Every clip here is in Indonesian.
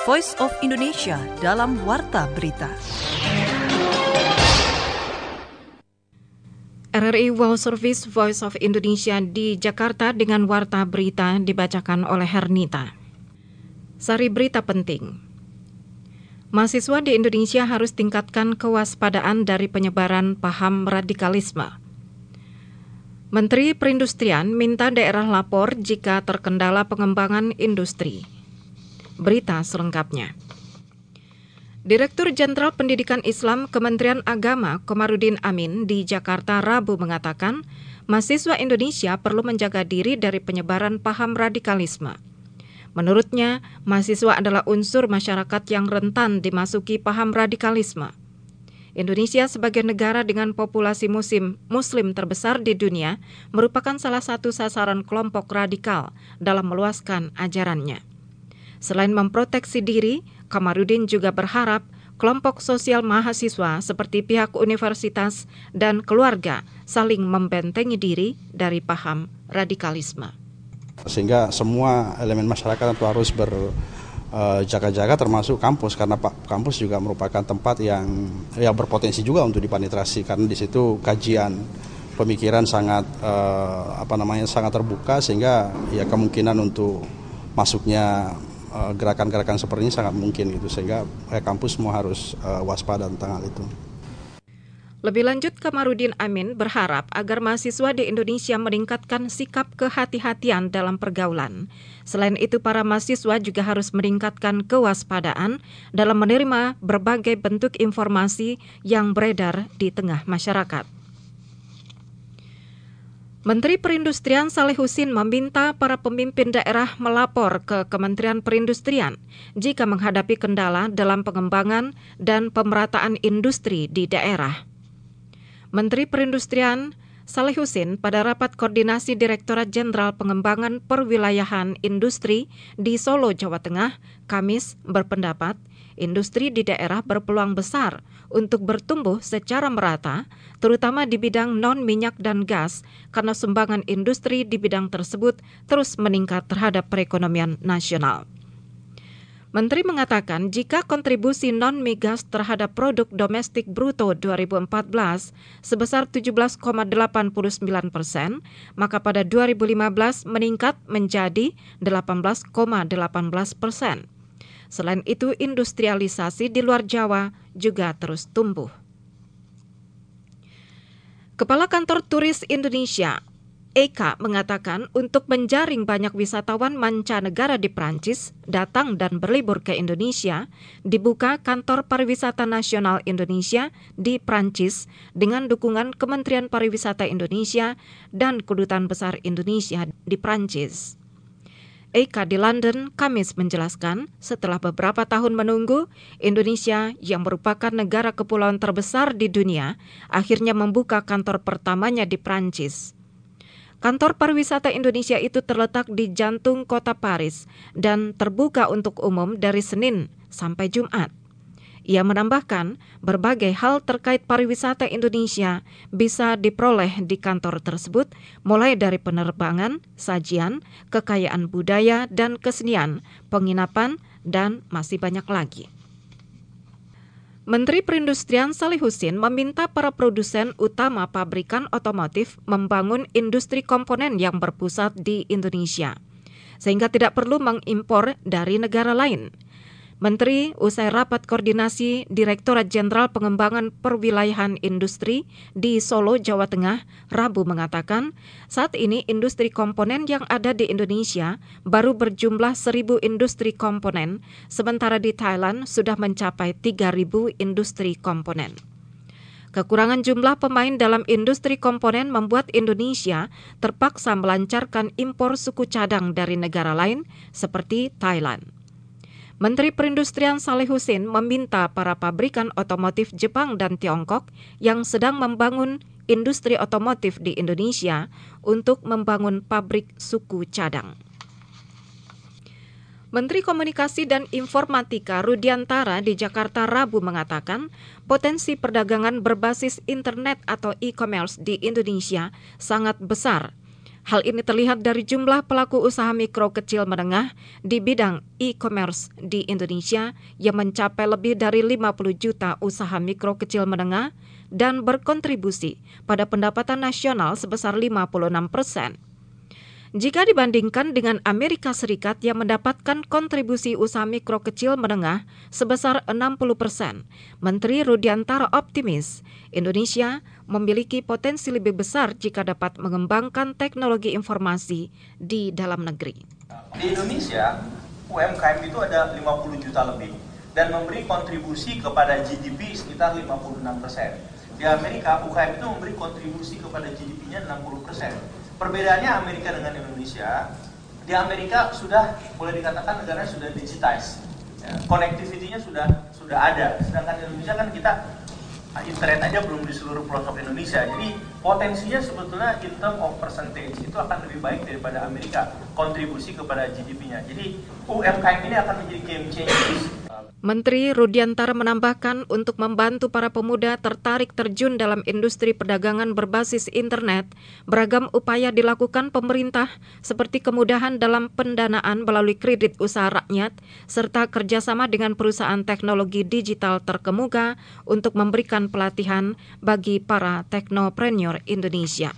Voice of Indonesia dalam Warta Berita. RRI World Service Voice of Indonesia di Jakarta dengan Warta Berita dibacakan oleh Hernita. Sari berita penting. Mahasiswa di Indonesia harus tingkatkan kewaspadaan dari penyebaran paham radikalisme. Menteri Perindustrian minta daerah lapor jika terkendala pengembangan industri. Berita selengkapnya. Direktur Jenderal Pendidikan Islam Kementerian Agama Komarudin Amin di Jakarta Rabu mengatakan, mahasiswa Indonesia perlu menjaga diri dari penyebaran paham radikalisme. Menurutnya, mahasiswa adalah unsur masyarakat yang rentan dimasuki paham radikalisme. Indonesia sebagai negara dengan populasi Muslim terbesar di dunia merupakan salah satu sasaran kelompok radikal dalam meluaskan ajarannya. Selain memproteksi diri, Komarudin juga berharap kelompok sosial mahasiswa seperti pihak universitas dan keluarga saling membentengi diri dari paham radikalisme. Sehingga semua elemen masyarakat itu harus berjaga-jaga termasuk kampus, karena kampus juga merupakan tempat yang berpotensi juga untuk dipenetrasi, karena di situ kajian pemikiran sangat sangat terbuka, sehingga kemungkinan untuk masuknya gerakan-gerakan seperti ini sangat mungkin gitu, sehingga kampus semua harus waspada tentang hal itu. Lebih lanjut, Komarudin Amin berharap agar mahasiswa di Indonesia meningkatkan sikap kehati-hatian dalam pergaulan. Selain itu, para mahasiswa juga harus meningkatkan kewaspadaan dalam menerima berbagai bentuk informasi yang beredar di tengah masyarakat. Menteri Perindustrian Salihuddin meminta para pemimpin daerah melapor ke Kementerian Perindustrian jika menghadapi kendala dalam pengembangan dan pemerataan industri di daerah. Menteri Perindustrian Salihuddin pada rapat koordinasi Direktorat Jenderal Pengembangan Perwilayahan Industri di Solo, Jawa Tengah, Kamis berpendapat industri di daerah berpeluang besar untuk bertumbuh secara merata, terutama di bidang non-minyak dan gas, karena sumbangan industri di bidang tersebut terus meningkat terhadap perekonomian nasional. Menteri mengatakan jika kontribusi non-migas terhadap produk domestik bruto 2014 sebesar 17,89%, maka pada 2015 meningkat menjadi 18,18%. Selain itu, industrialisasi di luar Jawa juga terus tumbuh. Kepala Kantor Turis Indonesia Eka mengatakan untuk menjaring banyak wisatawan mancanegara di Prancis datang dan berlibur ke Indonesia, dibuka Kantor Pariwisata Nasional Indonesia di Prancis dengan dukungan Kementerian Pariwisata Indonesia dan Kedutaan Besar Indonesia di Prancis. Eka di London, Kamis menjelaskan setelah beberapa tahun menunggu, Indonesia yang merupakan negara kepulauan terbesar di dunia akhirnya membuka kantor pertamanya di Prancis. Kantor Pariwisata Indonesia itu terletak di jantung kota Paris dan terbuka untuk umum dari Senin sampai Jumat. Ia menambahkan, berbagai hal terkait pariwisata Indonesia bisa diperoleh di kantor tersebut, mulai dari penerbangan, sajian, kekayaan budaya dan kesenian, penginapan, dan masih banyak lagi. Menteri Perindustrian Salihuddin meminta para produsen utama pabrikan otomotif membangun industri komponen yang berpusat di Indonesia, sehingga tidak perlu mengimpor dari negara lain. Menteri usai rapat koordinasi Direktorat Jenderal Pengembangan Perwilayahan Industri di Solo, Jawa Tengah, Rabu mengatakan, saat ini industri komponen yang ada di Indonesia baru berjumlah 1.000 industri komponen, sementara di Thailand sudah mencapai 3.000 industri komponen. Kekurangan jumlah pemain dalam industri komponen membuat Indonesia terpaksa melancarkan impor suku cadang dari negara lain seperti Thailand. Menteri Perindustrian Salihuddin meminta para pabrikan otomotif Jepang dan Tiongkok yang sedang membangun industri otomotif di Indonesia untuk membangun pabrik suku cadang. Menteri Komunikasi dan Informatika Rudiantara di Jakarta Rabu mengatakan potensi perdagangan berbasis internet atau e-commerce di Indonesia sangat besar. Hal ini terlihat dari jumlah pelaku usaha mikro kecil menengah di bidang e-commerce di Indonesia yang mencapai lebih dari 50 juta usaha mikro kecil menengah dan berkontribusi pada pendapatan nasional sebesar 56%. Jika dibandingkan dengan Amerika Serikat yang mendapatkan kontribusi usaha mikro kecil menengah sebesar 60%, Menteri Rudiantara optimis Indonesia memiliki potensi lebih besar jika dapat mengembangkan teknologi informasi di dalam negeri. Di Indonesia, UMKM itu ada 50 juta lebih dan memberi kontribusi kepada GDP sekitar 56%. Di Amerika, UMKM itu memberi kontribusi kepada GDP-nya 60%. Perbedaannya Amerika dengan Indonesia, di Amerika sudah boleh dikatakan negaranya sudah digitize, ya, connectivity-nya sudah ada. Sedangkan di Indonesia kan kita internet aja belum di seluruh pelosok Indonesia. Jadi potensinya sebetulnya in term of percentage itu akan lebih baik daripada Amerika kontribusi kepada GDP-nya. Jadi UMKM ini akan menjadi game changer. Menteri Rudiantara menambahkan untuk membantu para pemuda tertarik terjun dalam industri perdagangan berbasis internet, beragam upaya dilakukan pemerintah seperti kemudahan dalam pendanaan melalui kredit usaha rakyat, serta kerjasama dengan perusahaan teknologi digital terkemuka untuk memberikan pelatihan bagi para teknopreneur Indonesia.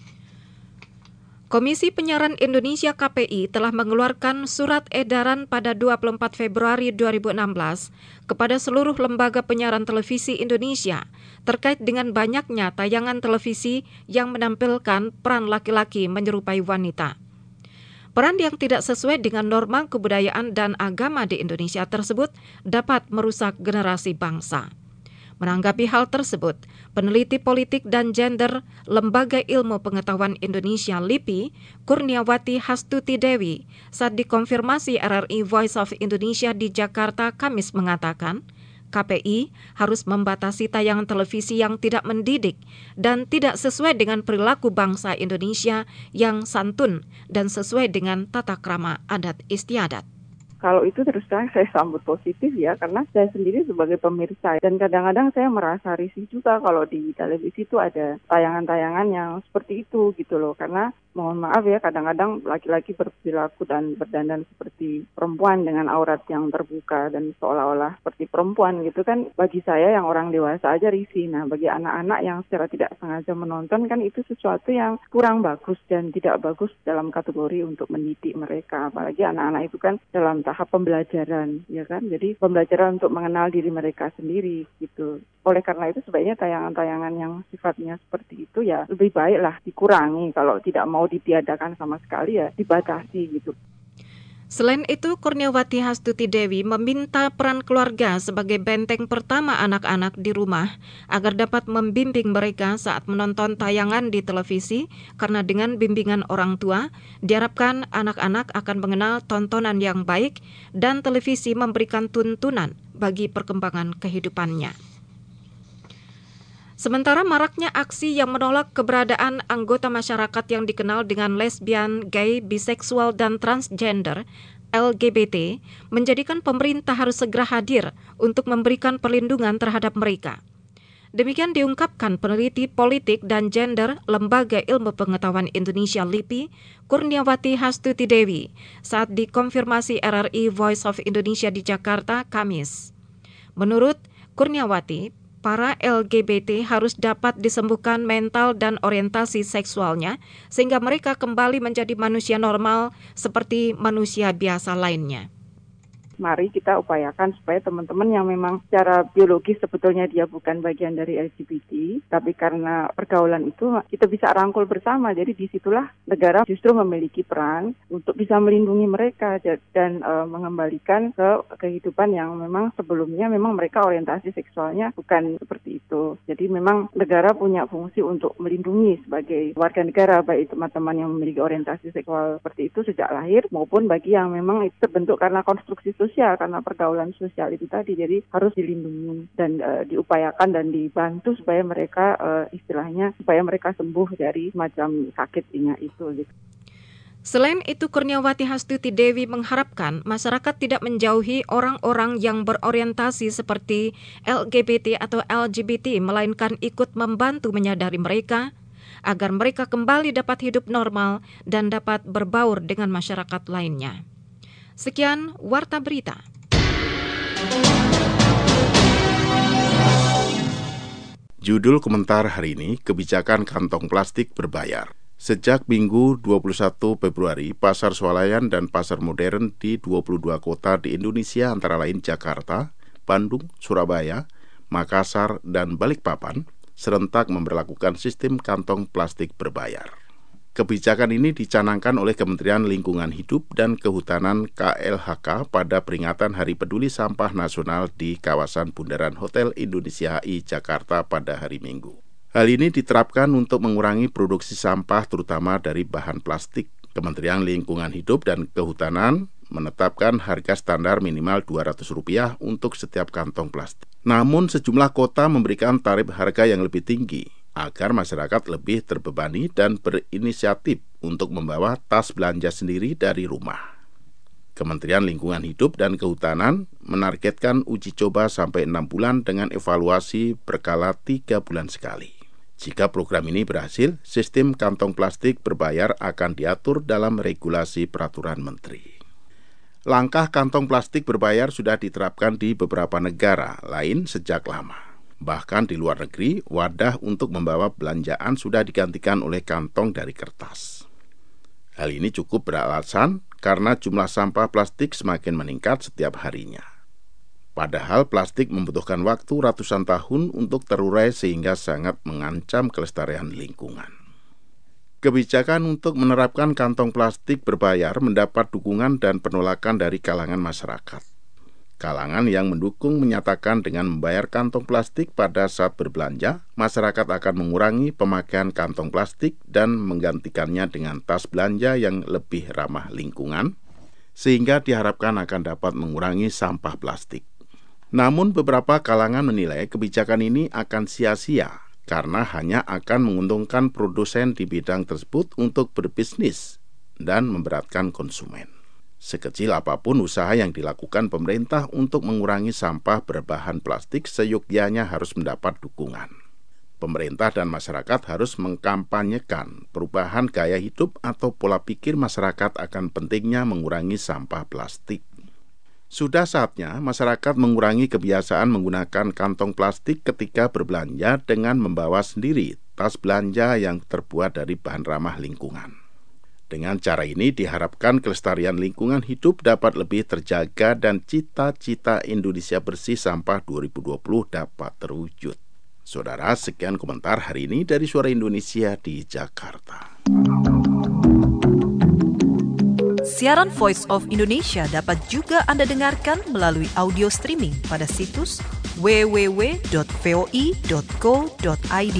Komisi Penyiaran Indonesia KPI telah mengeluarkan surat edaran pada 24 Februari 2016 kepada seluruh lembaga penyiaran televisi Indonesia terkait dengan banyaknya tayangan televisi yang menampilkan peran laki-laki menyerupai wanita. Peran yang tidak sesuai dengan norma kebudayaan dan agama di Indonesia tersebut dapat merusak generasi bangsa. Menanggapi hal tersebut, peneliti politik dan gender Lembaga Ilmu Pengetahuan Indonesia LIPI, Kurniawati Hastuti Dewi, saat dikonfirmasi RRI Voice of Indonesia di Jakarta Kamis mengatakan, KPI harus membatasi tayangan televisi yang tidak mendidik dan tidak sesuai dengan perilaku bangsa Indonesia yang santun dan sesuai dengan tata krama adat istiadat. Kalau itu terus terang saya sambut positif ya, karena saya sendiri sebagai pemirsa dan kadang-kadang saya merasa risih juga kalau di televisi itu ada tayangan-tayangan yang seperti itu gitu loh, karena mohon maaf ya kadang-kadang laki-laki berperilaku dan berdandan seperti perempuan dengan aurat yang terbuka dan seolah-olah seperti perempuan gitu kan, bagi saya yang orang dewasa aja risih. Nah bagi anak-anak yang secara tidak sengaja menonton kan itu sesuatu yang kurang bagus dan tidak bagus dalam kategori untuk mendidik mereka, apalagi anak-anak itu kan dalam tahap pembelajaran ya kan, jadi pembelajaran untuk mengenal diri mereka sendiri gitu. Oleh karena itu sebaiknya tayangan-tayangan yang sifatnya seperti itu ya lebih baiklah dikurangi, kalau tidak mau ditiadakan sama sekali ya dibatasi gitu. Selain itu, Kurniawati Hastuti Dewi meminta peran keluarga sebagai benteng pertama anak-anak di rumah agar dapat membimbing mereka saat menonton tayangan di televisi, karena dengan bimbingan orang tua, diharapkan anak-anak akan mengenal tontonan yang baik dan televisi memberikan tuntunan bagi perkembangan kehidupannya. Sementara maraknya aksi yang menolak keberadaan anggota masyarakat yang dikenal dengan lesbian, gay, biseksual, dan transgender LGBT menjadikan pemerintah harus segera hadir untuk memberikan perlindungan terhadap mereka. Demikian diungkapkan peneliti politik dan gender Lembaga Ilmu Pengetahuan Indonesia LIPI, Kurniawati Hastuti Dewi, saat dikonfirmasi RRI Voice of Indonesia di Jakarta, Kamis. Menurut Kurniawati, para LGBT harus dapat disembuhkan mental dan orientasi seksualnya sehingga mereka kembali menjadi manusia normal seperti manusia biasa lainnya. Mari kita upayakan supaya teman-teman yang memang secara biologis sebetulnya dia bukan bagian dari LGBT, tapi karena pergaulan itu kita bisa rangkul bersama. Jadi disitulah negara justru memiliki peran untuk bisa melindungi mereka dan mengembalikan ke kehidupan yang memang sebelumnya memang mereka orientasi seksualnya bukan seperti itu. Jadi memang negara punya fungsi untuk melindungi sebagai warga negara, baik teman-teman yang memiliki orientasi seksual seperti itu sejak lahir maupun bagi yang memang itu terbentuk karena konstruksi sosial, karena pergaulan sosial itu tadi, jadi harus dilindungi dan diupayakan dan dibantu supaya mereka istilahnya supaya mereka sembuh dari semacam sakitnya itu gitu. Selain itu, Kurniawati Hastuti Dewi mengharapkan masyarakat tidak menjauhi orang-orang yang berorientasi seperti LGBT atau LGBT, melainkan ikut membantu menyadari mereka agar mereka kembali dapat hidup normal dan dapat berbaur dengan masyarakat lainnya. Sekian Warta Berita. Judul komentar hari ini, kebijakan kantong plastik berbayar. Sejak Minggu 21 Februari, pasar swalayan dan pasar modern di 22 kota di Indonesia antara lain Jakarta, Bandung, Surabaya, Makassar, dan Balikpapan serentak memberlakukan sistem kantong plastik berbayar. Kebijakan ini dicanangkan oleh Kementerian Lingkungan Hidup dan Kehutanan KLHK pada peringatan Hari Peduli Sampah Nasional di kawasan Bundaran Hotel Indonesia HI Jakarta pada hari Minggu. Hal ini diterapkan untuk mengurangi produksi sampah terutama dari bahan plastik. Kementerian Lingkungan Hidup dan Kehutanan menetapkan harga standar minimal Rp200 untuk setiap kantong plastik. Namun sejumlah kota memberikan tarif harga yang lebih tinggi agar masyarakat lebih terbebani dan berinisiatif untuk membawa tas belanja sendiri dari rumah. Kementerian Lingkungan Hidup dan Kehutanan menargetkan uji coba sampai 6 bulan dengan evaluasi berkala 3 bulan sekali. Jika program ini berhasil, sistem kantong plastik berbayar akan diatur dalam regulasi peraturan menteri. Langkah kantong plastik berbayar sudah diterapkan di beberapa negara lain sejak lama. Bahkan di luar negeri, wadah untuk membawa belanjaan sudah digantikan oleh kantong dari kertas. Hal ini cukup beralasan karena jumlah sampah plastik semakin meningkat setiap harinya. Padahal plastik membutuhkan waktu ratusan tahun untuk terurai sehingga sangat mengancam kelestarian lingkungan. Kebijakan untuk menerapkan kantong plastik berbayar mendapat dukungan dan penolakan dari kalangan masyarakat. Kalangan yang mendukung menyatakan dengan membayar kantong plastik pada saat berbelanja, masyarakat akan mengurangi pemakaian kantong plastik dan menggantikannya dengan tas belanja yang lebih ramah lingkungan, sehingga diharapkan akan dapat mengurangi sampah plastik. Namun beberapa kalangan menilai kebijakan ini akan sia-sia karena hanya akan menguntungkan produsen di bidang tersebut untuk berbisnis dan memberatkan konsumen. Sekecil apapun usaha yang dilakukan pemerintah untuk mengurangi sampah berbahan plastik, seyogyanya harus mendapat dukungan. Pemerintah dan masyarakat harus mengkampanyekan perubahan gaya hidup atau pola pikir masyarakat akan pentingnya mengurangi sampah plastik. Sudah saatnya masyarakat mengurangi kebiasaan menggunakan kantong plastik ketika berbelanja dengan membawa sendiri tas belanja yang terbuat dari bahan ramah lingkungan. Dengan cara ini diharapkan kelestarian lingkungan hidup dapat lebih terjaga dan cita-cita Indonesia bersih sampah 2020 dapat terwujud. Saudara, sekian komentar hari ini dari Suara Indonesia di Jakarta. Siaran Voice of Indonesia dapat juga Anda dengarkan melalui audio streaming pada situs www.voi.co.id.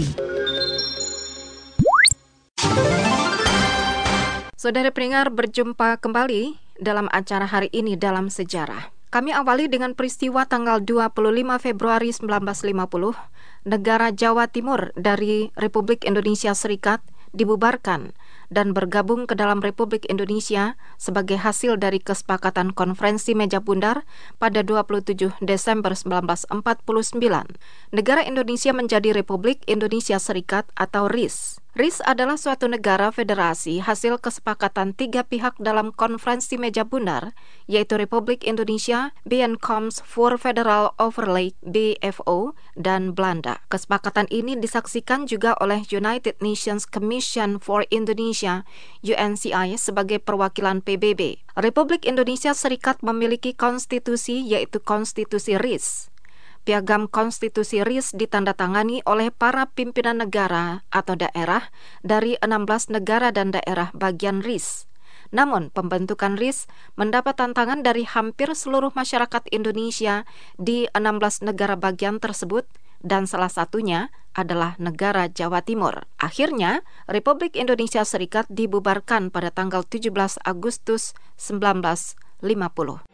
Saudara pendengar, berjumpa kembali dalam acara hari ini dalam sejarah. Kami awali dengan peristiwa tanggal 25 Februari 1950, negara Jawa Timur dari Republik Indonesia Serikat dibubarkan dan bergabung ke dalam Republik Indonesia sebagai hasil dari kesepakatan Konferensi Meja Bundar pada 27 Desember 1949. Negara Indonesia menjadi Republik Indonesia Serikat atau RIS. RIS adalah suatu negara federasi hasil kesepakatan 3 pihak dalam Konferensi Meja Bundar, yaitu Republik Indonesia, Bijeenkomst voor Federal Overleg BFO, dan Belanda. Kesepakatan ini disaksikan juga oleh United Nations Commission for Indonesia, UNCI, sebagai perwakilan PBB. Republik Indonesia Serikat memiliki konstitusi, yaitu Konstitusi RIS. Piagam Konstitusi RIS ditandatangani oleh para pimpinan negara atau daerah dari 16 negara dan daerah bagian RIS. Namun, pembentukan RIS mendapat tantangan dari hampir seluruh masyarakat Indonesia di 16 negara bagian tersebut, dan salah satunya adalah negara Jawa Timur. Akhirnya, Republik Indonesia Serikat dibubarkan pada tanggal 17 Agustus 1950.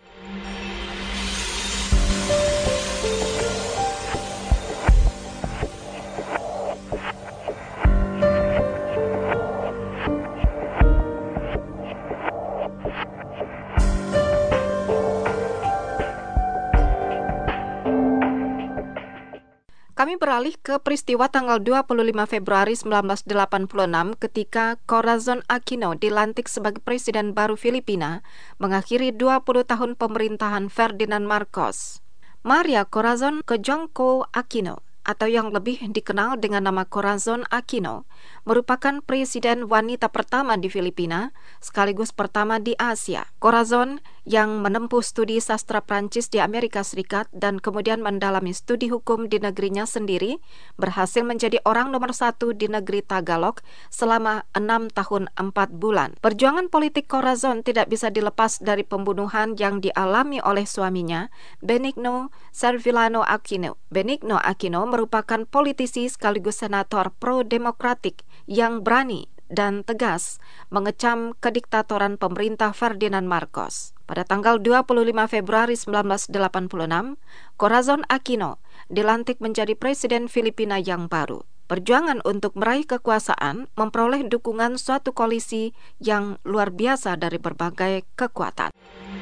Kami beralih ke peristiwa tanggal 25 Februari 1986 ketika Corazon Aquino dilantik sebagai presiden baru Filipina, mengakhiri 20 tahun pemerintahan Ferdinand Marcos. Maria Corazon Cojuangco Aquino, atau yang lebih dikenal dengan nama Corazon Aquino, merupakan presiden wanita pertama di Filipina, sekaligus pertama di Asia. Corazon yang menempuh studi sastra Prancis di Amerika Serikat dan kemudian mendalami studi hukum di negerinya sendiri, berhasil menjadi orang nomor 1 di negeri Tagalog selama 6 tahun 4 bulan. Perjuangan politik Corazon tidak bisa dilepas dari pembunuhan yang dialami oleh suaminya, Benigno Servillano Aquino. Benigno Aquino merupakan politisi sekaligus senator pro-demokratik yang berani dan tegas mengecam kediktatoran pemerintah Ferdinand Marcos. Pada tanggal 25 Februari 1986, Corazon Aquino dilantik menjadi presiden Filipina yang baru. Perjuangan untuk meraih kekuasaan memperoleh dukungan suatu koalisi yang luar biasa dari berbagai kekuatan.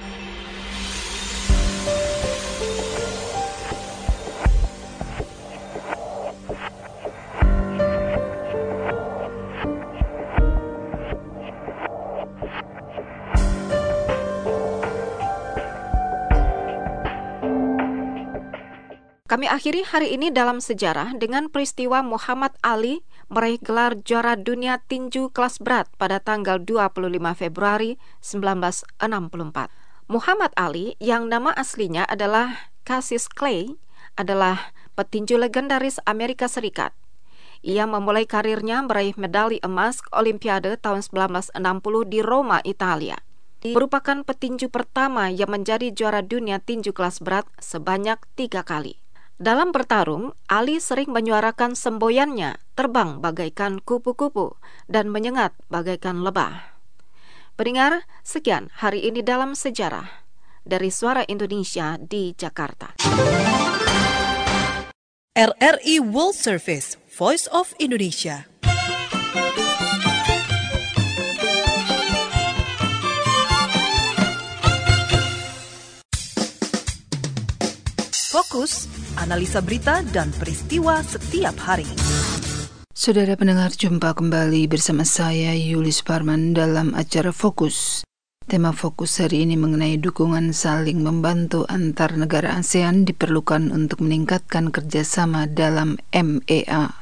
Kami akhiri hari ini dalam sejarah dengan peristiwa Muhammad Ali meraih gelar juara dunia tinju kelas berat pada tanggal 25 Februari 1964. Muhammad Ali, yang nama aslinya adalah Cassius Clay, adalah petinju legendaris Amerika Serikat. Ia memulai karirnya meraih medali emas Olimpiade tahun 1960 di Roma, Italia. Merupakan petinju pertama yang menjadi juara dunia tinju kelas berat sebanyak 3 kali. Dalam bertarung, Ali sering menyuarakan semboyannya terbang bagaikan kupu-kupu dan menyengat bagaikan lebah. Pendengar, sekian hari ini dalam sejarah dari Suara Indonesia di Jakarta. RRI World Service, Voice of Indonesia. Fokus, analisa berita dan peristiwa setiap hari. Saudara pendengar, jumpa kembali bersama saya Yulis Parman dalam acara Fokus. Tema Fokus hari ini mengenai dukungan saling membantu antar negara ASEAN diperlukan untuk meningkatkan kerjasama dalam MEA.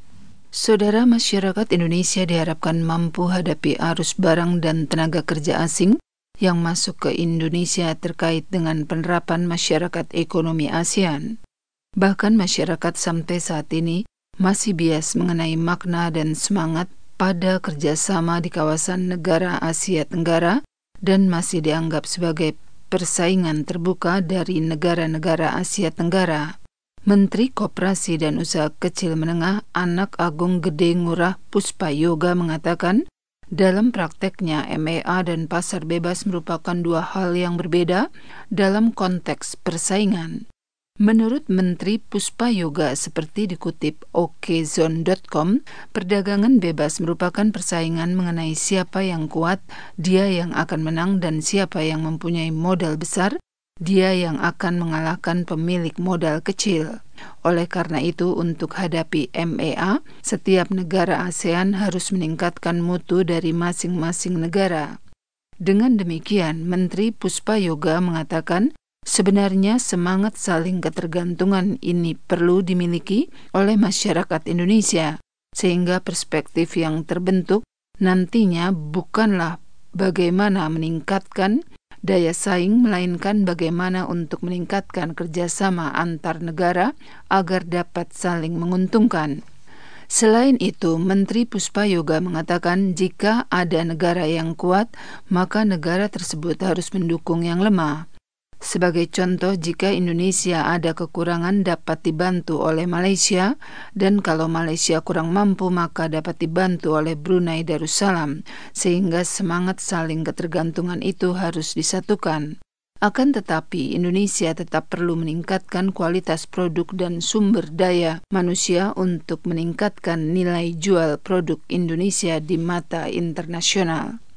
Saudara, masyarakat Indonesia diharapkan mampu hadapi arus barang dan tenaga kerja asing yang masuk ke Indonesia terkait dengan penerapan masyarakat ekonomi ASEAN. Bahkan masyarakat sampai saat ini masih bias mengenai makna dan semangat pada kerjasama di kawasan negara Asia Tenggara dan masih dianggap sebagai persaingan terbuka dari negara-negara Asia Tenggara. Menteri Koperasi dan Usaha Kecil Menengah Anak Agung Gede Ngurah Puspayoga mengatakan, dalam prakteknya, MEA dan pasar bebas merupakan dua hal yang berbeda dalam konteks persaingan. Menurut Menteri Puspayoga, seperti dikutip okezone.com, perdagangan bebas merupakan persaingan mengenai siapa yang kuat, dia yang akan menang, dan siapa yang mempunyai modal besar, dia yang akan mengalahkan pemilik modal kecil. Oleh karena itu, untuk hadapi MEA, setiap negara ASEAN harus meningkatkan mutu dari masing-masing negara. Dengan demikian, Menteri Puspayoga mengatakan, sebenarnya semangat saling ketergantungan ini perlu dimiliki oleh masyarakat Indonesia, sehingga perspektif yang terbentuk nantinya bukanlah bagaimana meningkatkan daya saing, melainkan bagaimana untuk meningkatkan kerjasama antar negara agar dapat saling menguntungkan. Selain itu, Menteri Puspayoga mengatakan jika ada negara yang kuat, maka negara tersebut harus mendukung yang lemah. Sebagai contoh, jika Indonesia ada kekurangan dapat dibantu oleh Malaysia, dan kalau Malaysia kurang mampu maka dapat dibantu oleh Brunei Darussalam, sehingga semangat saling ketergantungan itu harus disatukan. Akan tetapi, Indonesia tetap perlu meningkatkan kualitas produk dan sumber daya manusia untuk meningkatkan nilai jual produk Indonesia di mata internasional.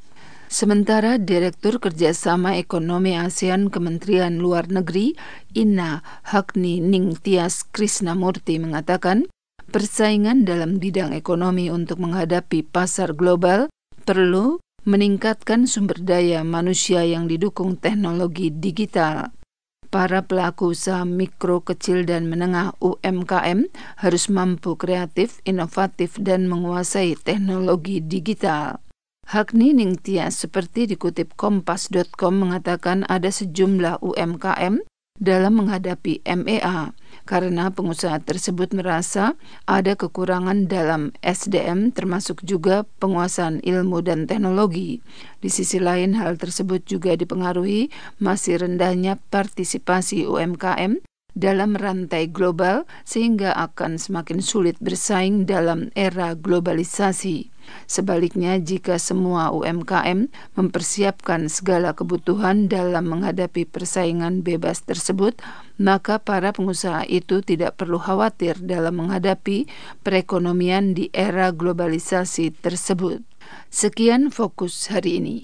Sementara Direktur Kerjasama Ekonomi ASEAN Kementerian Luar Negeri Inna Hakni Ningtyas Krisnamurti mengatakan, persaingan dalam bidang ekonomi untuk menghadapi pasar global perlu meningkatkan sumber daya manusia yang didukung teknologi digital. Para pelaku usaha mikro, kecil, dan menengah UMKM harus mampu kreatif, inovatif, dan menguasai teknologi digital. Hakni Ningtyas seperti dikutip Kompas.com mengatakan ada sejumlah UMKM dalam menghadapi MEA karena pengusaha tersebut merasa ada kekurangan dalam SDM termasuk juga penguasaan ilmu dan teknologi. Di sisi lain hal tersebut juga dipengaruhi masih rendahnya partisipasi UMKM dalam rantai global sehingga akan semakin sulit bersaing dalam era globalisasi. Sebaliknya, jika semua UMKM mempersiapkan segala kebutuhan dalam menghadapi persaingan bebas tersebut, maka para pengusaha itu tidak perlu khawatir dalam menghadapi perekonomian di era globalisasi tersebut. Sekian fokus hari ini.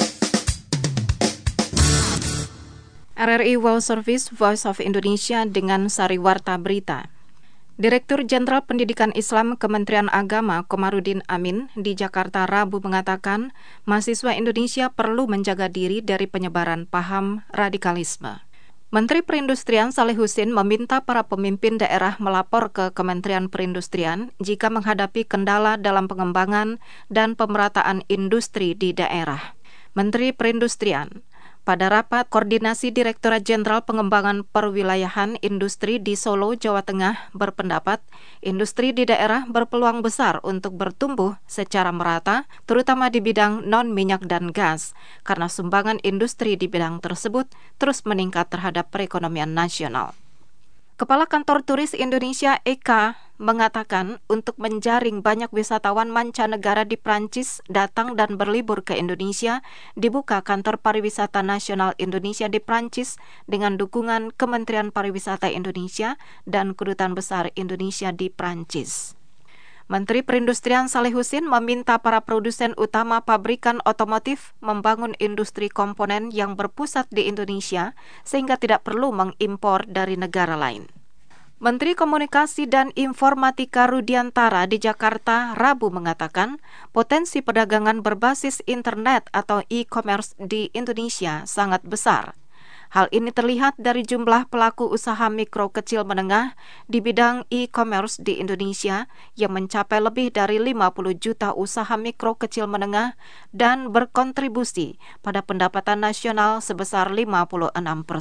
RRI World Service Voice of Indonesia dengan Sari Warta Berita. Direktur Jenderal Pendidikan Islam Kementerian Agama Komarudin Amin di Jakarta Rabu mengatakan mahasiswa Indonesia perlu menjaga diri dari penyebaran paham radikalisme. Menteri Perindustrian Saleh Husin meminta para pemimpin daerah melapor ke Kementerian Perindustrian jika menghadapi kendala dalam pengembangan dan pemerataan industri di daerah. Menteri Perindustrian pada rapat koordinasi Direktorat Jenderal Pengembangan Perwilayahan Industri di Solo, Jawa Tengah berpendapat industri di daerah berpeluang besar untuk bertumbuh secara merata, terutama di bidang non-minyak dan gas, karena sumbangan industri di bidang tersebut terus meningkat terhadap perekonomian nasional. Kepala Kantor Turis Indonesia EKA mengatakan untuk menjaring banyak wisatawan mancanegara di Prancis datang dan berlibur ke Indonesia, dibuka Kantor Pariwisata Nasional Indonesia di Prancis dengan dukungan Kementerian Pariwisata Indonesia dan Kedutaan Besar Indonesia di Prancis. Menteri Perindustrian Saleh Husin meminta para produsen utama pabrikan otomotif membangun industri komponen yang berpusat di Indonesia sehingga tidak perlu mengimpor dari negara lain. Menteri Komunikasi dan Informatika Rudiantara di Jakarta Rabu mengatakan potensi perdagangan berbasis internet atau e-commerce di Indonesia sangat besar. Hal ini terlihat dari jumlah pelaku usaha mikro kecil menengah di bidang e-commerce di Indonesia yang mencapai lebih dari 50 juta usaha mikro kecil menengah dan berkontribusi pada pendapatan nasional sebesar 56%.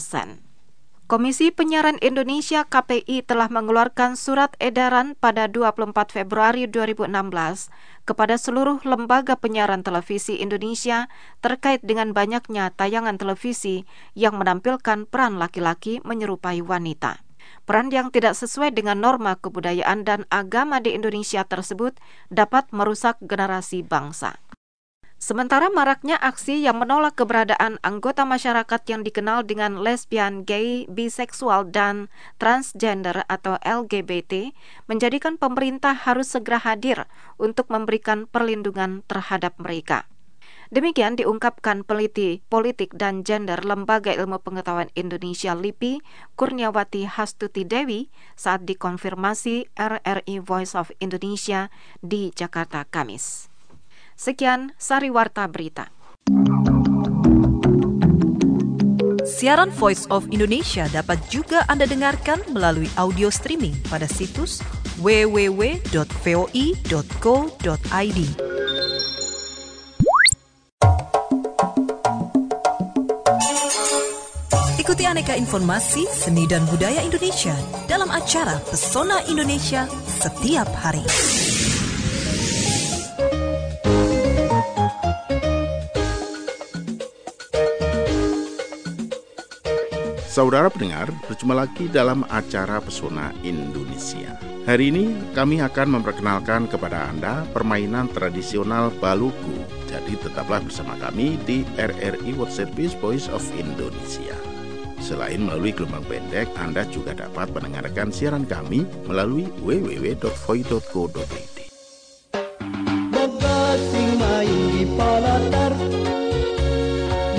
Komisi Penyiaran Indonesia KPI telah mengeluarkan surat edaran pada 24 Februari 2016 kepada seluruh lembaga penyiaran televisi Indonesia terkait dengan banyaknya tayangan televisi yang menampilkan peran laki-laki menyerupai wanita. Peran yang tidak sesuai dengan norma kebudayaan dan agama di Indonesia tersebut dapat merusak generasi bangsa. Sementara maraknya aksi yang menolak keberadaan anggota masyarakat yang dikenal dengan lesbian, gay, biseksual, dan transgender atau LGBT menjadikan pemerintah harus segera hadir untuk memberikan perlindungan terhadap mereka. Demikian diungkapkan peneliti politik dan gender Lembaga Ilmu Pengetahuan Indonesia LIPI, Kurniawati Hastuti Dewi saat dikonfirmasi RRI Voice of Indonesia di Jakarta Kamis. Sekian Sari Warta Berita. Siaran Voice of Indonesia dapat juga Anda dengarkan melalui audio streaming pada situs www.voi.co.id. Ikuti aneka informasi seni dan budaya Indonesia dalam acara Pesona Indonesia setiap hari. Saudara pendengar, berjumpa lagi dalam acara Pesona Indonesia. Hari ini kami akan memperkenalkan kepada Anda permainan tradisional Baluku. Jadi tetaplah bersama kami di RRI World Service Voice of Indonesia. Selain melalui gelombang pendek, Anda juga dapat mendengarkan siaran kami melalui www.voi.co.id. Bagasing main di palatar,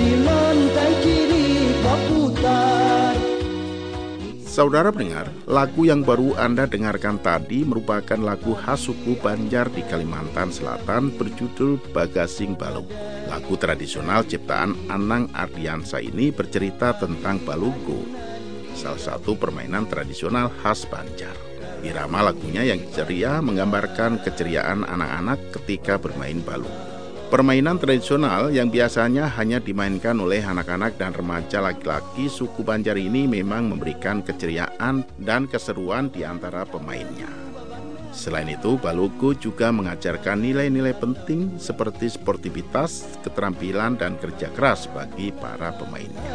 Saudara pendengar, lagu yang baru Anda dengarkan tadi merupakan lagu khas suku Banjar di Kalimantan Selatan berjudul Bagasing Balugu. Lagu tradisional ciptaan Anang Ardiansa ini bercerita tentang balugu, salah satu permainan tradisional khas Banjar. Irama lagunya yang ceria menggambarkan keceriaan anak-anak ketika bermain balugu. Permainan tradisional yang biasanya hanya dimainkan oleh anak-anak dan remaja laki-laki suku Banjar ini memang memberikan keceriaan dan keseruan di antara pemainnya. Selain itu, balugu juga mengajarkan nilai-nilai penting seperti sportivitas, keterampilan, dan kerja keras bagi para pemainnya.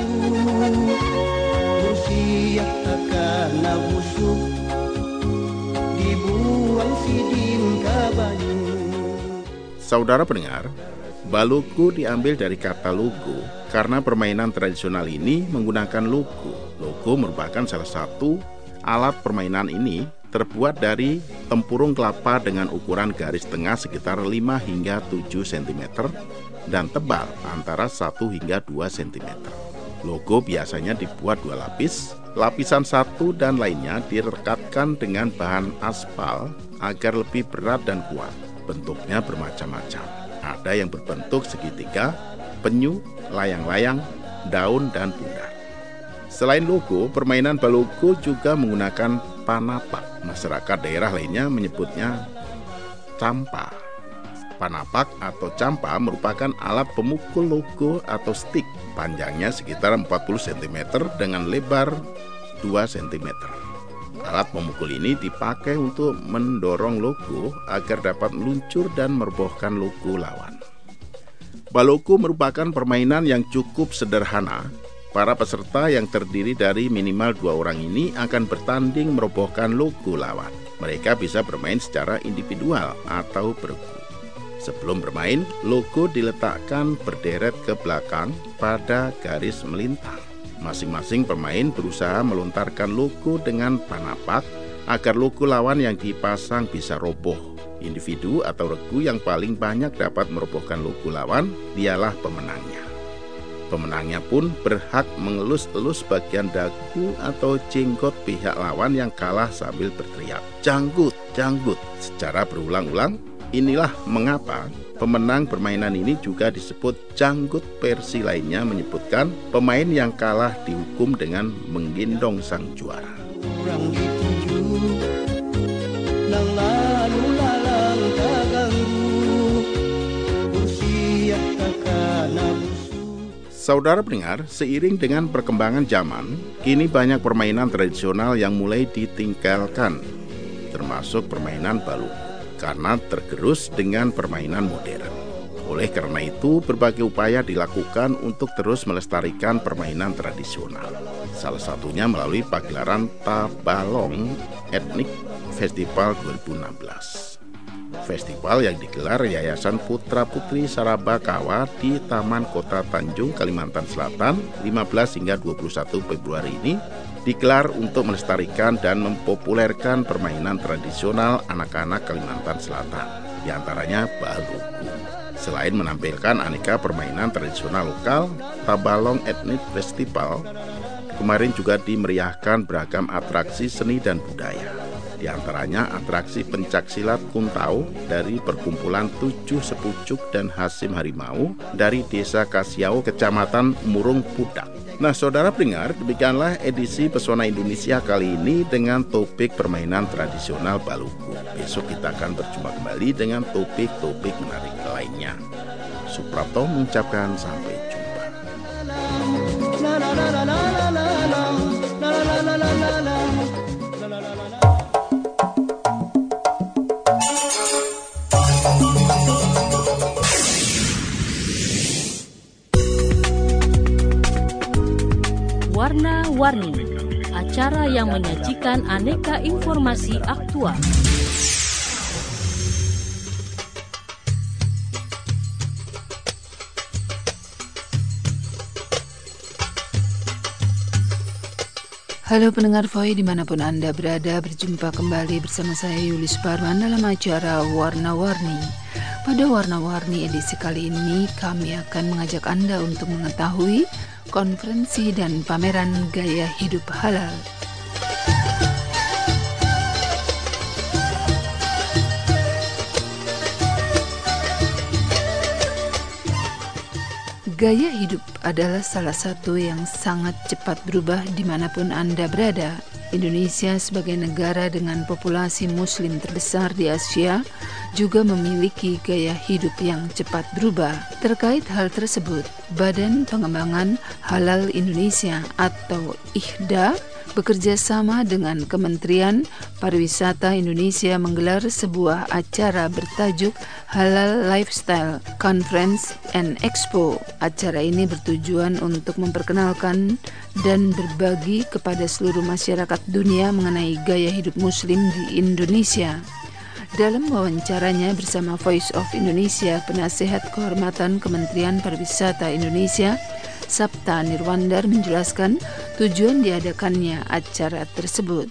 Saudara pendengar, balugu diambil dari kata lugu karena permainan tradisional ini menggunakan lugu. Lugu merupakan salah satu alat permainan ini terbuat dari tempurung kelapa dengan ukuran garis tengah sekitar 5 hingga 7 cm dan tebal antara 1 hingga 2 cm. Lugu biasanya dibuat 2 lapis. Lapisan satu dan lainnya direkatkan dengan bahan aspal agar lebih berat dan kuat. Bentuknya bermacam-macam. Ada yang berbentuk segitiga, penyu, layang-layang, daun, dan bundar. Selain lugu, permainan balugu juga menggunakan panapak. Masyarakat daerah lainnya menyebutnya campa. Panapak atau campa merupakan alat pemukul lugu atau stick. Panjangnya sekitar 40 cm dengan lebar 2 cm. Alat pemukul ini dipakai untuk mendorong lugu agar dapat meluncur dan merobohkan lugu lawan. Balugu merupakan permainan yang cukup sederhana. Para peserta yang terdiri dari minimal 2 orang ini akan bertanding merobohkan lugu lawan. Mereka bisa bermain secara individual atau bergu. Sebelum bermain, lugu diletakkan berderet ke belakang pada garis melintang. Masing-masing pemain berusaha melontarkan lugu dengan panapak agar lugu lawan yang dipasang bisa roboh. Individu atau regu yang paling banyak dapat merobohkan lugu lawan, dialah pemenangnya. Pemenangnya pun berhak mengelus-elus bagian dagu atau jenggot pihak lawan yang kalah sambil berteriak, "Janggut, janggut!" secara berulang-ulang. Inilah mengapa pemenang permainan ini juga disebut janggut. Versi lainnya menyebutkan pemain yang kalah dihukum dengan menggendong sang juara. Saudara pendengar, seiring dengan perkembangan zaman, kini banyak permainan tradisional yang mulai ditinggalkan, termasuk permainan balugu, karena tergerus dengan permainan modern. Oleh karena itu, berbagai upaya dilakukan untuk terus melestarikan permainan tradisional. Salah satunya melalui pagelaran Tabalong Ethnic Festival 2016. Festival yang digelar Yayasan Putra Putri Sarabakawa di Taman Kota Tanjung, Kalimantan Selatan 15 hingga 21 Februari ini digelar untuk melestarikan dan mempopulerkan permainan tradisional anak-anak Kalimantan Selatan, diantaranya balugu. Selain menampilkan aneka permainan tradisional lokal, Tabalong Ethnic Festival kemarin juga dimeriahkan beragam atraksi seni dan budaya. Di antaranya atraksi pencaksilat Kuntau dari perkumpulan 7 Sepucuk dan Hasim Harimau dari Desa Kasiau, Kecamatan Murung Pudak. Nah, saudara pendengar, demikianlah edisi Pesona Indonesia kali ini dengan topik permainan tradisional balugu. Besok kita akan berjumpa kembali dengan topik-topik menarik lainnya. Suprapto mengucapkan sampai jumpa. Warna-Warni, acara yang menyajikan aneka informasi aktual. Halo pendengar Voi dimanapun Anda berada, berjumpa kembali bersama saya Yulis Parman dalam acara Warna-Warni. Pada warna-warni edisi kali ini, kami akan mengajak Anda untuk mengetahui konferensi dan pameran gaya hidup halal. Gaya hidup adalah salah satu yang sangat cepat berubah dimanapun Anda berada. Indonesia sebagai negara dengan populasi muslim terbesar di Asia juga memiliki gaya hidup yang cepat berubah. Terkait hal tersebut, Badan Pengembangan Halal Indonesia atau IHDA bekerja sama dengan Kementerian Pariwisata Indonesia menggelar sebuah acara bertajuk Halal Lifestyle Conference and Expo. Acara ini bertujuan untuk memperkenalkan dan berbagi kepada seluruh masyarakat dunia mengenai gaya hidup muslim di Indonesia. Dalam wawancaranya bersama Voice of Indonesia, Penasehat Kehormatan Kementerian Pariwisata Indonesia, Sapta Nirwandar menjelaskan tujuan diadakannya acara tersebut.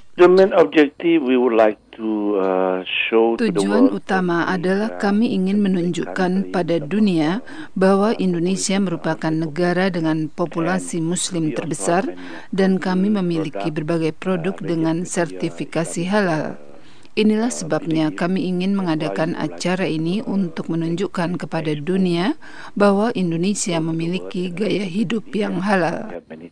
Tujuan utama adalah kami ingin menunjukkan pada dunia bahwa Indonesia merupakan negara dengan populasi muslim terbesar dan kami memiliki berbagai produk dengan sertifikasi halal. Inilah sebabnya kami ingin mengadakan acara ini untuk menunjukkan kepada dunia bahwa Indonesia memiliki gaya hidup yang halal.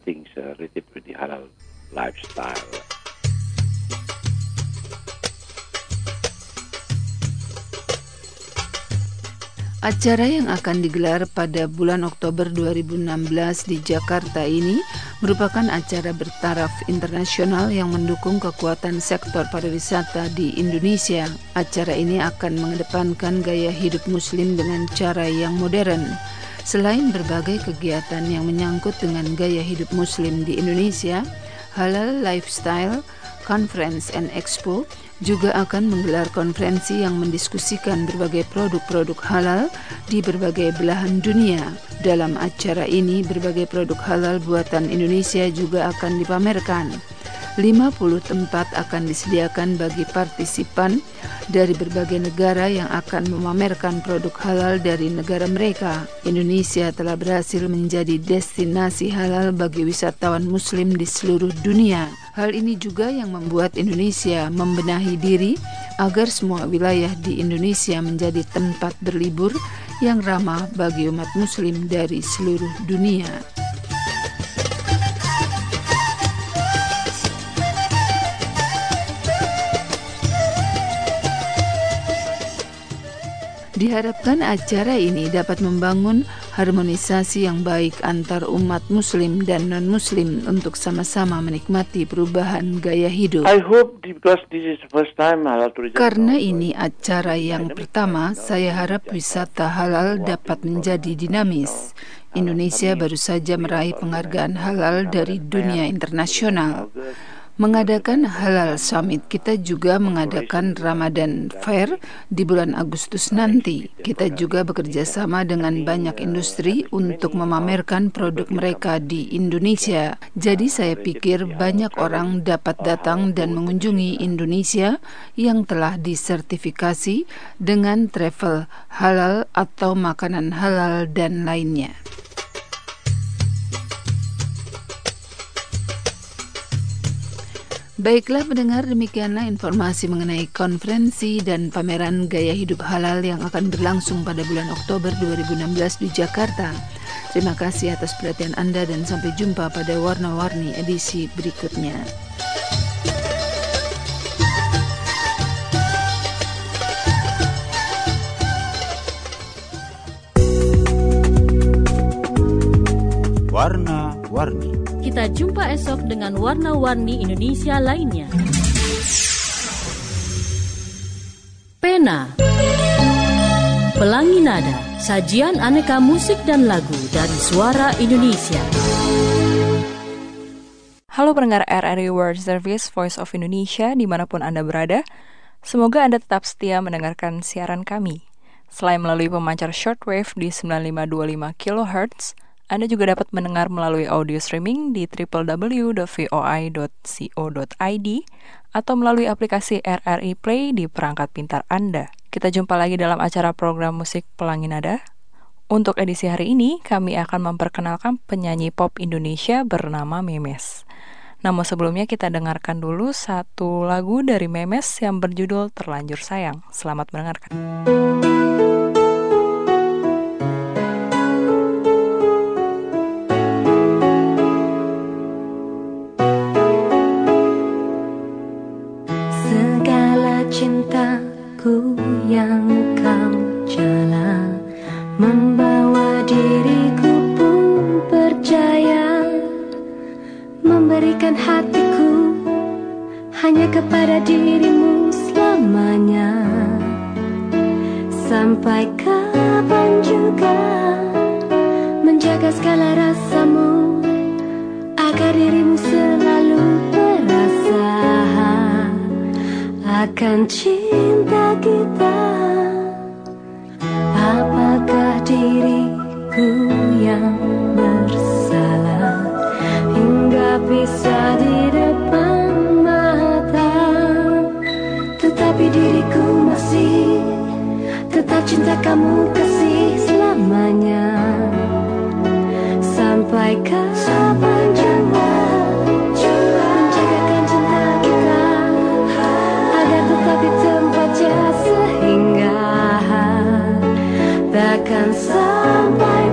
Acara yang akan digelar pada bulan Oktober 2016 di Jakarta ini merupakan acara bertaraf internasional yang mendukung kekuatan sektor pariwisata di Indonesia. Acara ini akan mengedepankan gaya hidup muslim dengan cara yang modern. Selain berbagai kegiatan yang menyangkut dengan gaya hidup muslim di Indonesia, Halal Lifestyle Conference and Expo juga akan menggelar konferensi yang mendiskusikan berbagai produk-produk halal di berbagai belahan dunia. Dalam acara ini, berbagai produk halal buatan Indonesia juga akan dipamerkan. 50 tempat akan disediakan bagi partisipan dari berbagai negara yang akan memamerkan produk halal dari negara mereka. Indonesia telah berhasil menjadi destinasi halal bagi wisatawan muslim di seluruh dunia. Hal ini juga yang membuat Indonesia membenahi diri agar semua wilayah di Indonesia menjadi tempat berlibur yang ramah bagi umat muslim dari seluruh dunia. Diharapkan acara ini dapat membangun harmonisasi yang baik antar umat muslim dan non-muslim untuk sama-sama menikmati perubahan gaya hidup. Karena ini acara yang pertama, saya harap wisata halal dapat menjadi dinamis. Indonesia baru saja meraih penghargaan halal dari dunia internasional. Mengadakan Halal Summit, kita juga mengadakan Ramadan Fair di bulan Agustus nanti. Kita juga bekerja sama dengan banyak industri untuk memamerkan produk mereka di Indonesia. Jadi saya pikir banyak orang dapat datang dan mengunjungi Indonesia yang telah disertifikasi dengan travel halal atau makanan halal dan lainnya. Baiklah pendengar, demikianlah informasi mengenai konferensi dan pameran gaya hidup halal yang akan berlangsung pada bulan Oktober 2016 di Jakarta. Terima kasih atas perhatian Anda dan sampai jumpa pada Warna-Warni edisi berikutnya. Warna-Warni. Kita jumpa esok dengan warna-warni Indonesia lainnya. Pena, Pelangi Nada, sajian aneka musik dan lagu dari suara Indonesia. Halo pendengar RRI World Service Voice of Indonesia dimanapun Anda berada. Semoga Anda tetap setia mendengarkan siaran kami. Selain melalui pemancar shortwave di 9525 kHz, Anda juga dapat mendengar melalui audio streaming di www.voi.co.id atau melalui aplikasi RRI Play di perangkat pintar Anda. Kita jumpa lagi dalam acara program musik Pelangi Nada. Untuk edisi hari ini, kami akan memperkenalkan penyanyi pop Indonesia bernama Memes. Namun sebelumnya kita dengarkan dulu satu lagu dari Memes yang berjudul Terlanjur Sayang. Selamat mendengarkan. Cintaku yang kau jalan membawa diriku pun percaya, memberikan hatiku hanya kepada dirimu selamanya. Sampai kapan juga menjaga segala rasamu agar dirimu selalu merasa akan cinta kita. Apakah diriku yang bersalah hingga bisa di depan mata, tetapi diriku masih tetap cinta kamu kasih selamanya. Sampai kapan juga menjagakan cinta kita agar tetap di tempatnya sehingga takkan sampai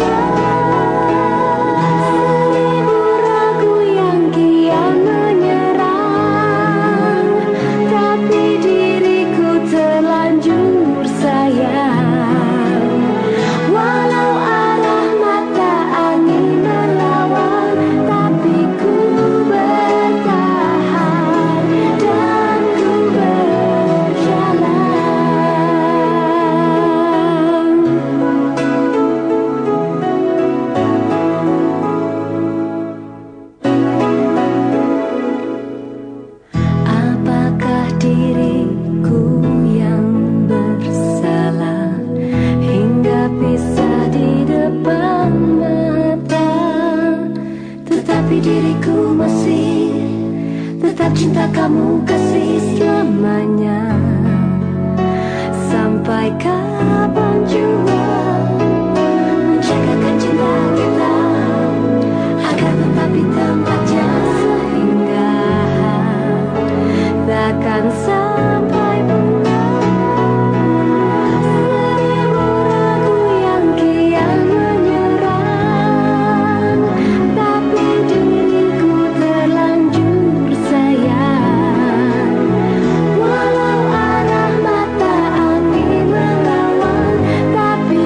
pulang. Seribu ragu yang kian menyerang, tapi diriku terlanjur sayang. Walau arah mata angin melawan, tapi ku bertahan dan ku berjalan. Apakah diriku yang bersalah hingga bisa di depan mata, tetapi diriku masih tetap cinta kamu kasih selamanya. Sampai kapan juga menjagakan cinta kita agar tetap di tempatnya sehingga takkan sampai pulang. Seribu ragu yang kian menyerang, tapi diriku terlanjur sayang. Walau arah mata angin melawan, tapi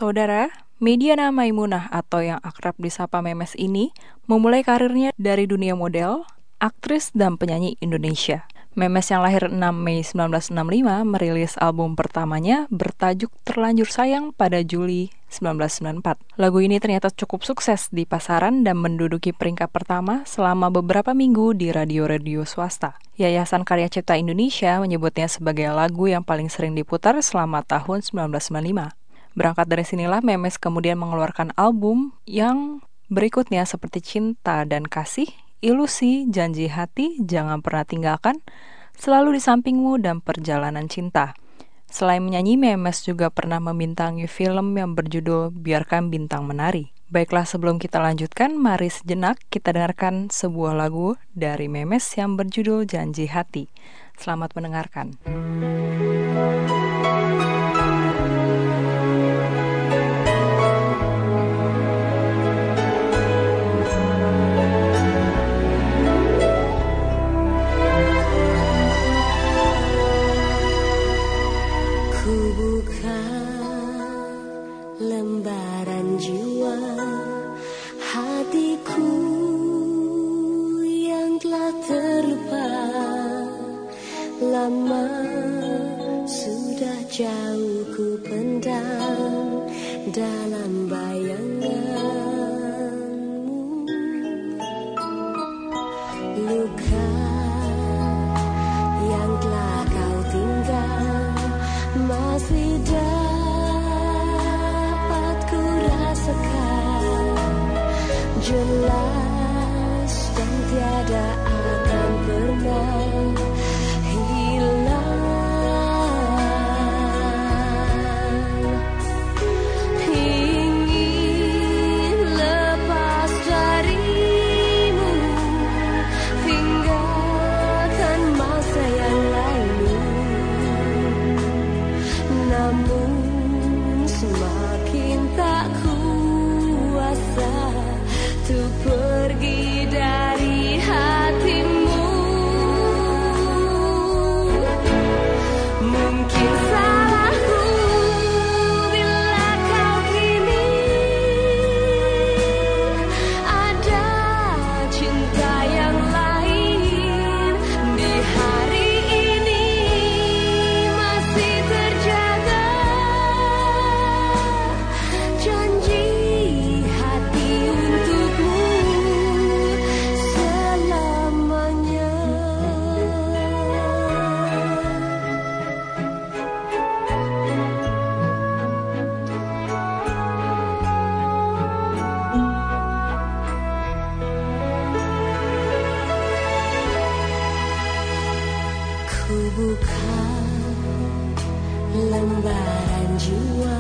Saudara, Mediana Maimunah atau yang akrab disapa Memes ini memulai karirnya dari dunia model, aktris, dan penyanyi Indonesia. Memes yang lahir 6 Mei 1965 merilis album pertamanya bertajuk Terlanjur Sayang pada Juli 1994. Lagu ini ternyata cukup sukses di pasaran dan menduduki peringkat pertama selama beberapa minggu di radio-radio swasta. Yayasan Karya Cipta Indonesia menyebutnya sebagai lagu yang paling sering diputar selama tahun 1995. Berangkat dari sinilah Memes kemudian mengeluarkan album yang berikutnya seperti Cinta dan Kasih, Ilusi, Janji Hati, Jangan Pernah Tinggalkan, Selalu di Sampingmu, dan Perjalanan Cinta. Selain menyanyi, Memes juga pernah membintangi film yang berjudul Biarkan Bintang Menari. Baiklah, sebelum kita lanjutkan, mari sejenak kita dengarkan sebuah lagu dari Memes yang berjudul Janji Hati. Selamat mendengarkan. Lembaran jiwa hatiku yang telah terlupa, lama sudah jauh ku pendam dalam bayanganmu. Luka yang telah kau tinggal masih jelas dan tiada akan pernah hilang. Ingin lepas darimu, tinggalkan masa yang lalu, namun semakin tak kuasa untuk pergi dari hatimu. Mungkin salahku bila kau kini ada cinta yang lain. Di hari ini masih terjaga janji hati untukmu selamanya. Ku buka lembaran jiwa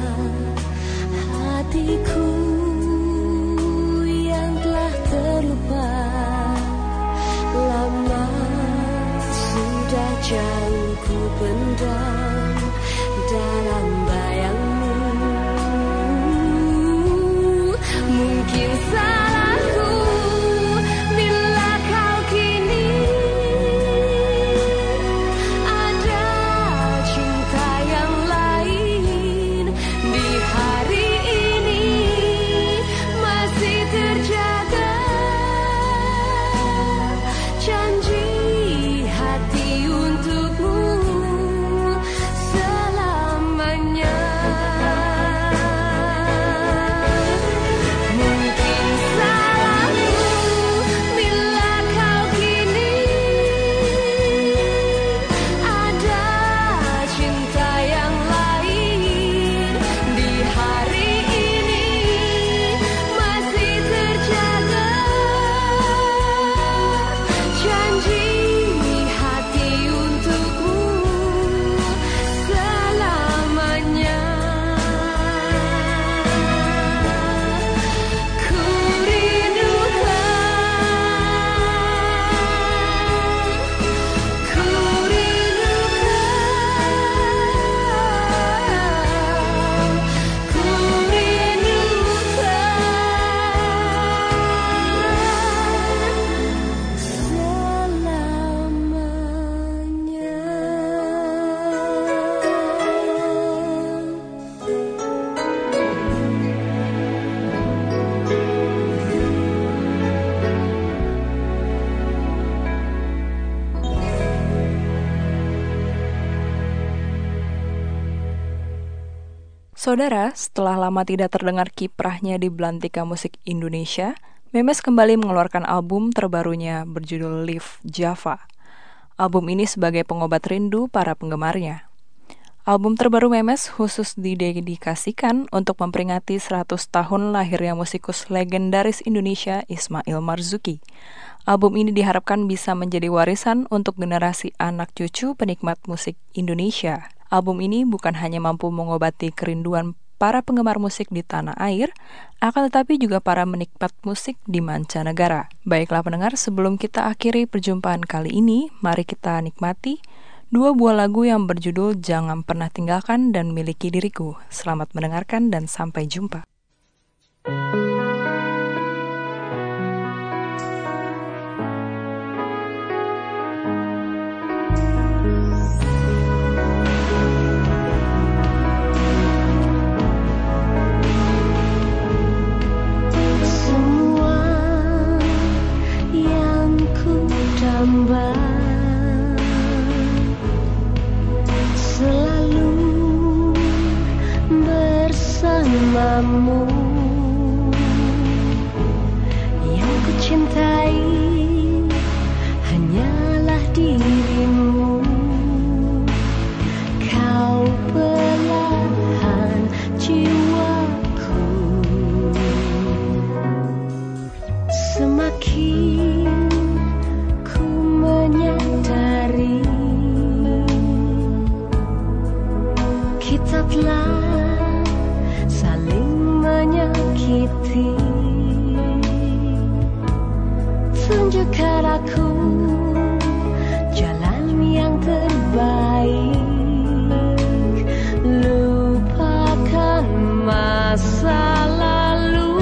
hatiku yang telah terlupa, lama sudah jauh ku pendam dalam bayangmu. Mungkin salahku bila kau kini ada cinta yang lain. Di hari ini masih terjaga janji hati untukmu selamanya. Mungkin Saudara, setelah lama tidak terdengar kiprahnya di belantika musik Indonesia, Memes kembali mengeluarkan album terbarunya berjudul Live Java. Album ini sebagai pengobat rindu para penggemarnya. Album terbaru Memes khusus didedikasikan untuk memperingati 100 tahun lahirnya musikus legendaris Indonesia Ismail Marzuki. Album ini diharapkan bisa menjadi warisan untuk generasi anak cucu penikmat musik Indonesia. Album ini bukan hanya mampu mengobati kerinduan para penggemar musik di tanah air, akan tetapi juga para penikmat musik di mancanegara. Baiklah pendengar, sebelum kita akhiri perjumpaan kali ini, mari kita nikmati 2 buah lagu yang berjudul Jangan Pernah Tinggalkan dan Miliki Diriku. Selamat mendengarkan dan sampai jumpa. Semua yang ku damba selalu bersamamu, yang ku cintai hanyalah dirimu. Kau belahan jiwaku, semakin ku menyadari kita telah saling menyakiti. Tunjukkan aku jalan yang terbaik, lupakan masa lalu.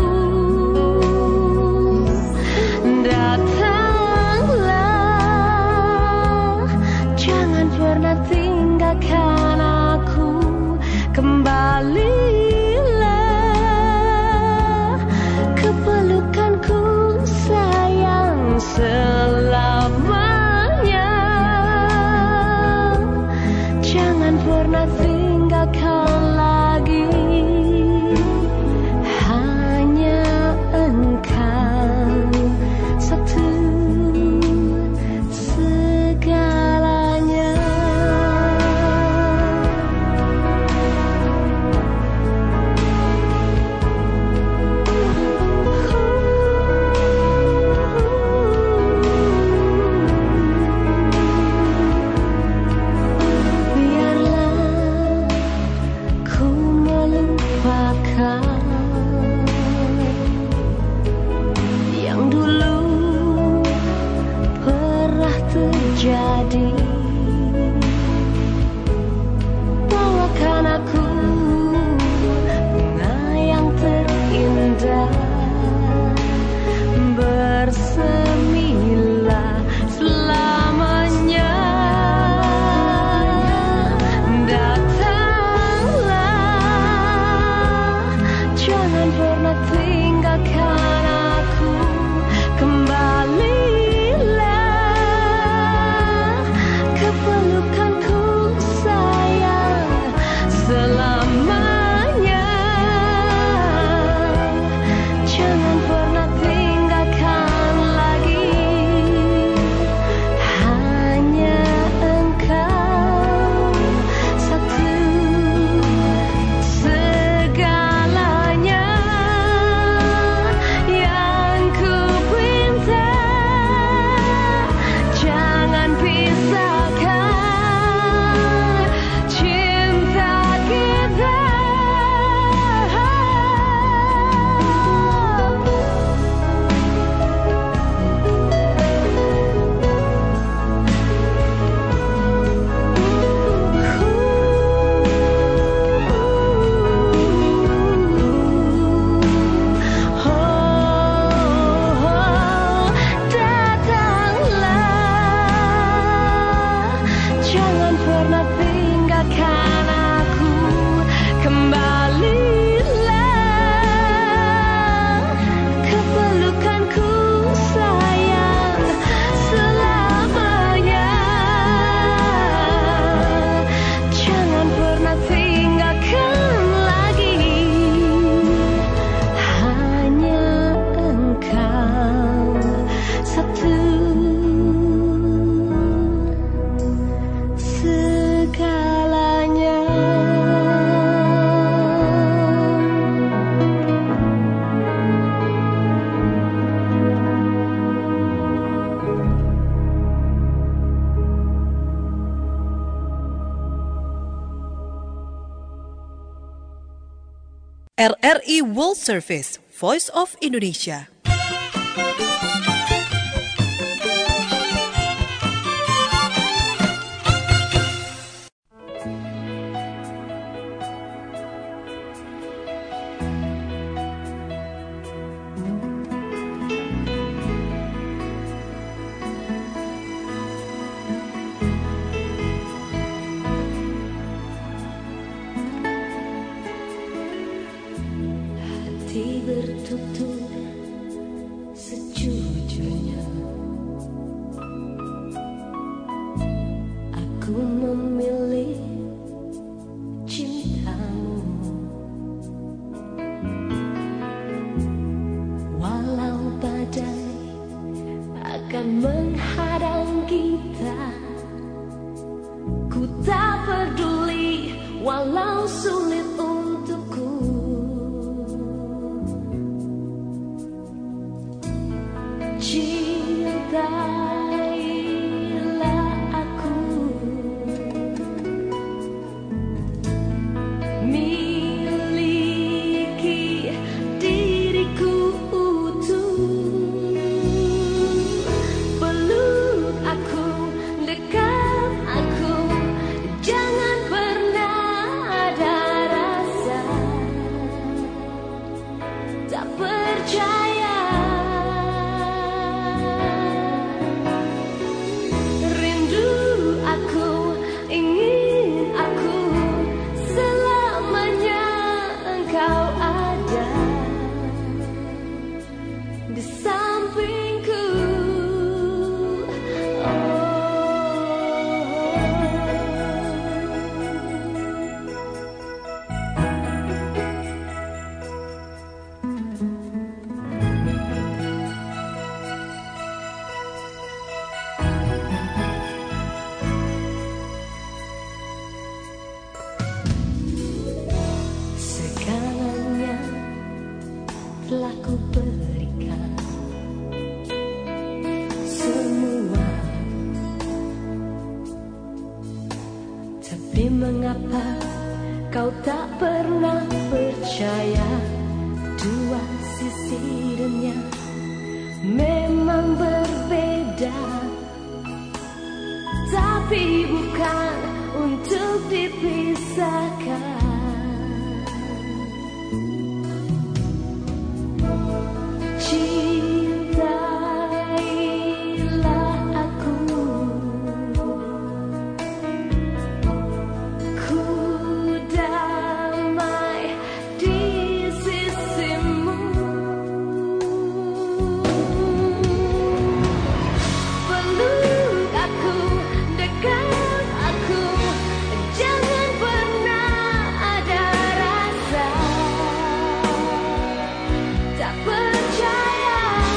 Datanglah, jangan pernah tinggalkan aku. Kembalilah ke pelukanku sayang selamanya. Jangan pernah tinggalkan lagi, hanya engkau satu segalanya. Yang dulu pernah terjadi. Bawakan aku bunga yang terindah, bersemilah selamanya. Datanglah, jangan pernah tinggalkan aku. Kembalilah ke pelukanku sayang selamanya. Jangan pernah tinggalkan lagi, hanya engkau satu segalanya. Yang ku pinta, jangan pisahkan cinta kita. Datanglah, jangan pernah tinggalkan aku. Kembalilah ke pelukanku sayang selamanya. Jangan pernah tinggalkan lagi. RRI World Service, Voice of Indonesia. Bertutur sejujurnya, aku memilih cintamu, walau badai akan menghadang kita. Ku tak peduli walau sulit untukku. Cintailah aku, miliki diriku utuh, peluk aku, dekat aku, jangan pernah ada rasa tak percaya. Telah ku berikan semua, tapi mengapa kau tak pernah percaya? Dua sisi dunia memang berbeda, tapi bukan untuk dipisahkan. Cintailah aku, ku damai di sisimu, peluk aku, dekat aku, jangan pernah ada rasa tak percaya.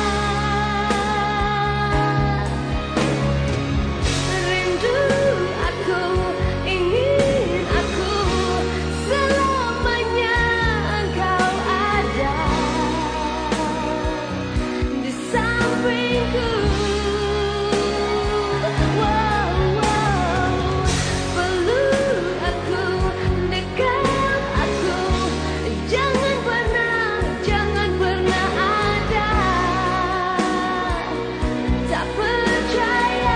Rindu aku, ingin aku, selamanya engkau ada di sampingku. Wow, wow. Peluk aku, dekat aku, jangan pernah ada tak percaya.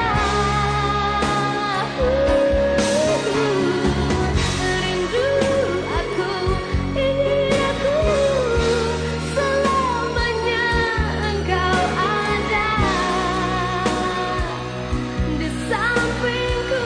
Rindu aku, ingin aku, selamanya engkau ada di sampingku.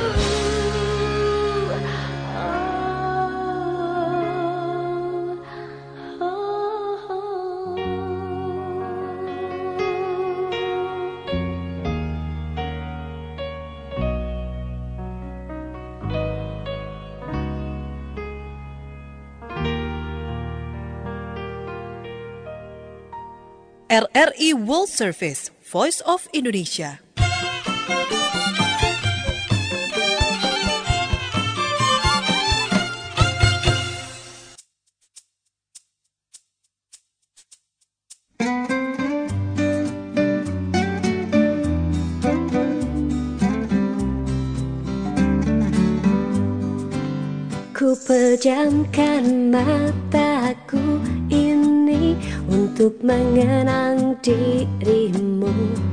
RRI World Service, Voice of Indonesia. Ku pejamkan mata, cintaku ini untuk mengenang dirimu,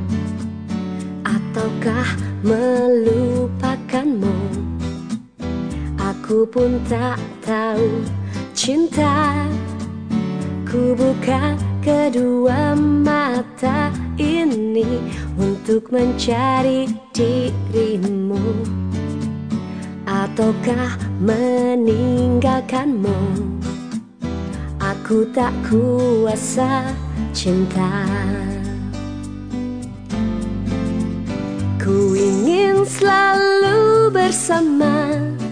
ataukah melupakanmu? Aku pun tak tahu. Cinta, ku buka kedua mata ini untuk mencari dirimu, ataukah meninggalkanmu? Aku tak kuasa cinta. Ku ingin selalu bersama,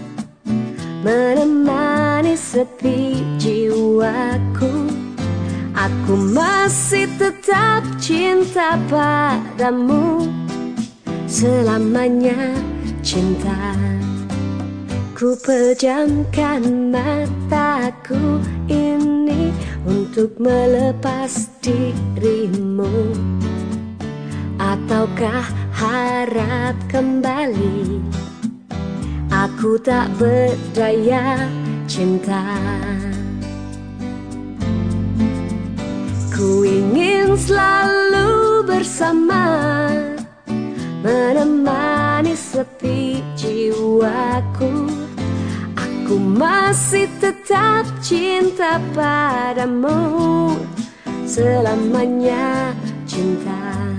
menemani sepi jiwaku. Aku masih tetap cinta padamu, selamanya cinta. Ku pejamkan mataku ini untuk melepas dirimu, ataukah harap kembali? Aku tak berdaya cinta. Ku ingin selalu bersama, menemani sepi jiwaku. Aku masih tetap cinta padamu, selamanya cinta.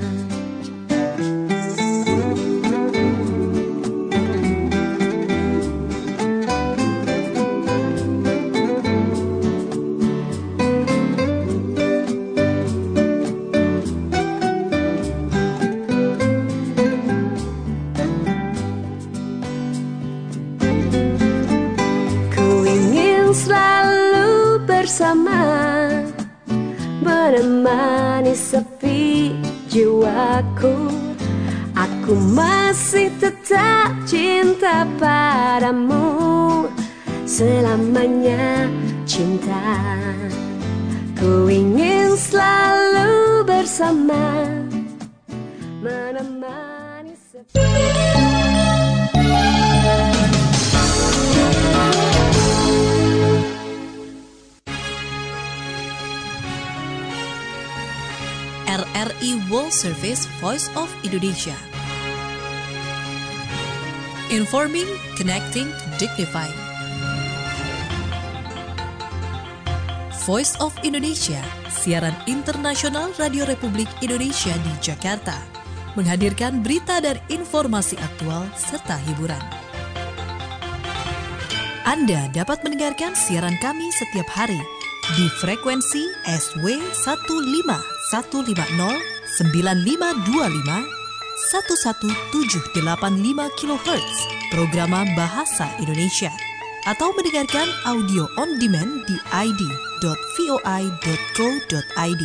Selalu bersama, menemani sepi jiwaku. Aku masih tetap cinta padamu, selamanya cinta. Ku ingin selalu bersama, menemani sepi. RRI World Service Voice of Indonesia. Informing, connecting, dignifying. Voice of Indonesia, siaran internasional Radio Republik Indonesia di Jakarta, menghadirkan berita dan informasi aktual serta hiburan. Anda dapat mendengarkan siaran kami setiap hari di frekuensi SW 15150 9525 11785 kHz programa Bahasa Indonesia, atau mendengarkan audio on demand di id.voi.co.id.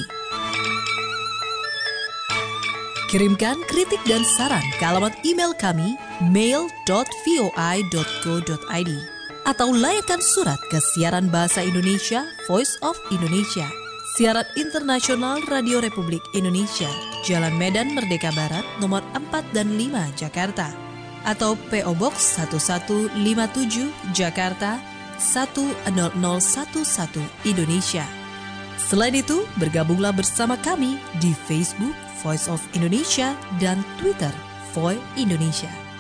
Kirimkan kritik dan saran ke alamat email kami mail.voi.co.id, atau layangkan surat ke siaran Bahasa Indonesia Voice of Indonesia, siaran internasional Radio Republik Indonesia, Jalan Medan Merdeka Barat, nomor 4 dan 5, Jakarta, atau PO Box 1157, Jakarta 10011, Indonesia. Selain itu, bergabunglah bersama kami di Facebook Voice of Indonesia dan Twitter Voi Indonesia.